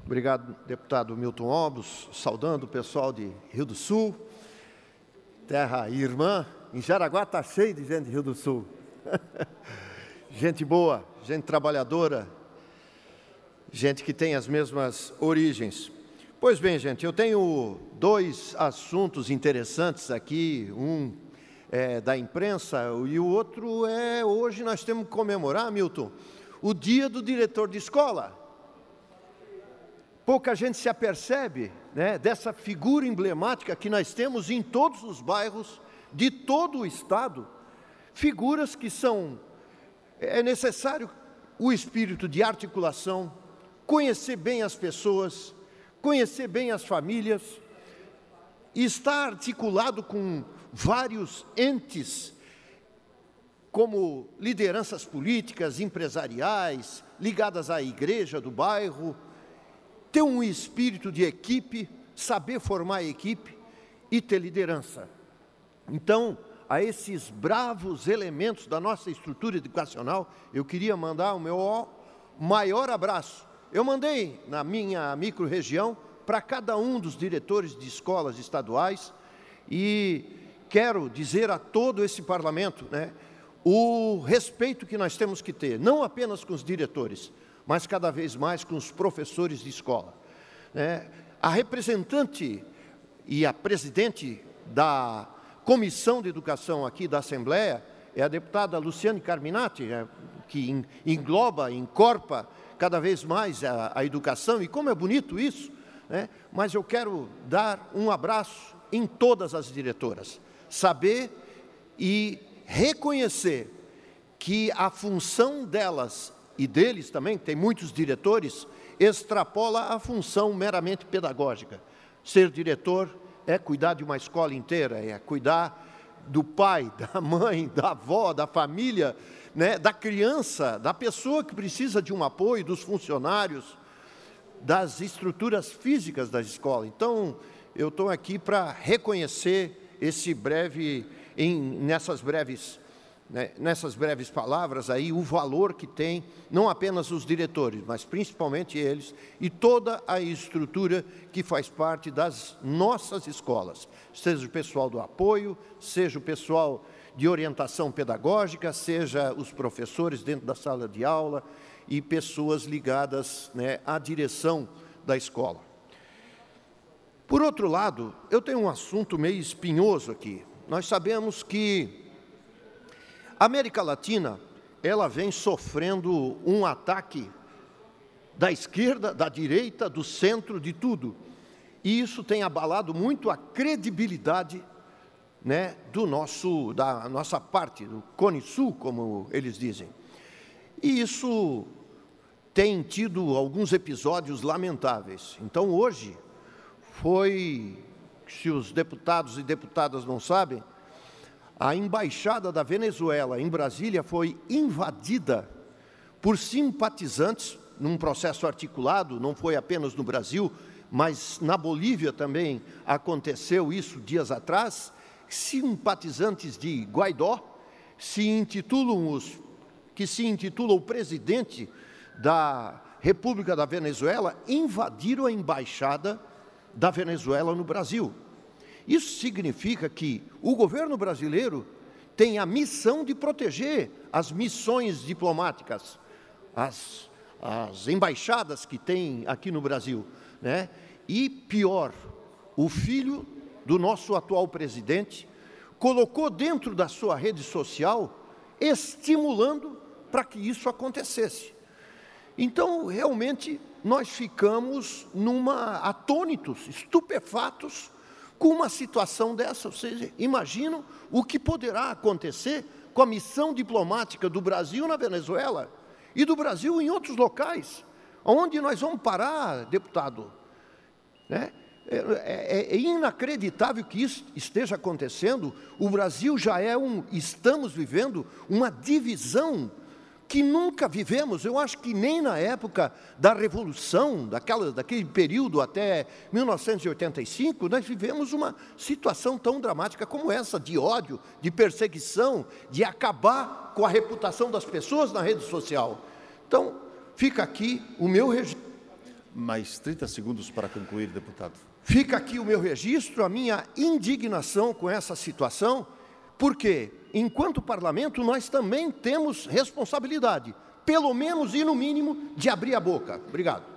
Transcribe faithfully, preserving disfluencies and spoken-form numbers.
Obrigado, deputado Milton Obos, saudando o pessoal de Rio do Sul, terra irmã. Em Jaraguá está cheio de gente de Rio do Sul. Gente boa, gente trabalhadora, gente que tem as mesmas origens. Pois bem, gente, eu tenho dois assuntos interessantes aqui, um é da imprensa e o outro é, hoje nós temos que comemorar, Milton, o dia do diretor de escola. Pouca gente se apercebe, né, dessa figura emblemática que nós temos em todos os bairros de todo o estado, figuras que são, é necessário o espírito de articulação, conhecer bem as pessoas, conhecer bem as famílias, e estar articulado com vários entes, como lideranças políticas, empresariais, ligadas à igreja do bairro, ter um espírito de equipe, saber formar a equipe e ter liderança. Então, a esses bravos elementos da nossa estrutura educacional, eu queria mandar o meu maior abraço. Eu mandei na minha micro-região para cada um dos diretores de escolas estaduais e quero dizer a todo esse parlamento, né, o respeito que nós temos que ter, não apenas com os diretores, mas cada vez mais com os professores de escola. Né? A representante e a presidente da Comissão de Educação aqui da Assembleia é a deputada Luciane Carminati, que engloba, encorpa cada vez mais a, a educação, e como é bonito isso, né? Mas eu quero dar um abraço em todas as diretoras, saber e reconhecer que a função delas e deles também, tem muitos diretores, extrapola a função meramente pedagógica. Ser diretor é cuidar de uma escola inteira, é cuidar do pai, da mãe, da avó, da família, né, da criança, da pessoa que precisa de um apoio, dos funcionários, das estruturas físicas da escola. Então, eu estou aqui para reconhecer esse breve, em, nessas breves Né, nessas breves palavras aí, o valor que tem, não apenas os diretores, mas principalmente eles, e toda a estrutura que faz parte das nossas escolas, seja o pessoal do apoio, seja o pessoal de orientação pedagógica, seja os professores dentro da sala de aula e pessoas ligadas, né, à direção da escola. Por outro lado, eu tenho um assunto meio espinhoso aqui. Nós sabemos que a América Latina, ela vem sofrendo um ataque da esquerda, da direita, do centro, de tudo. E isso tem abalado muito a credibilidade, né, do nosso, da nossa parte, do Cone Sul, como eles dizem. E isso tem tido alguns episódios lamentáveis. Então, hoje, foi, se os deputados e deputadas não sabem, a embaixada da Venezuela em Brasília foi invadida por simpatizantes, num processo articulado, não foi apenas no Brasil, mas na Bolívia também aconteceu isso dias atrás. Simpatizantes de Guaidó, se intitulam os, que se intitulam o presidente da República da Venezuela, invadiram a embaixada da Venezuela no Brasil. Isso significa que o governo brasileiro tem a missão de proteger as missões diplomáticas, as, as embaixadas que tem aqui no Brasil, né? E pior, o filho do nosso atual presidente colocou dentro da sua rede social, estimulando para que isso acontecesse. Então, realmente, nós ficamos numa, atônitos, estupefatos, com uma situação dessa. Vocês imaginam o que poderá acontecer com a missão diplomática do Brasil na Venezuela e do Brasil em outros locais? Onde nós vamos parar, deputado? Né? É, é, é inacreditável que isso esteja acontecendo. O Brasil já é um, estamos vivendo uma divisão que nunca vivemos. Eu acho que nem na época da Revolução, daquela, daquele período até mil novecentos e oitenta e cinco, nós vivemos uma situação tão dramática como essa, de ódio, de perseguição, de acabar com a reputação das pessoas na rede social. Então, fica aqui o meu registro Mais trinta segundos para concluir, deputado. Fica aqui o meu registro, a minha indignação com essa situação, porque, enquanto parlamento, nós também temos responsabilidade, pelo menos e no mínimo, de abrir a boca. Obrigado.